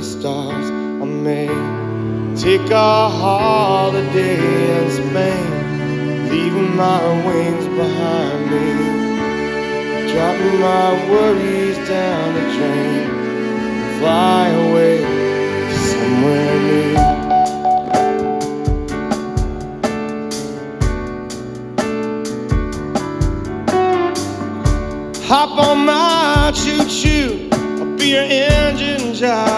stars I may take a holiday in Spain, leaving my wings behind me, dropping my worries down the drain, and fly away to somewhere new. Hop on my choo-choo, I'll be your engine driver.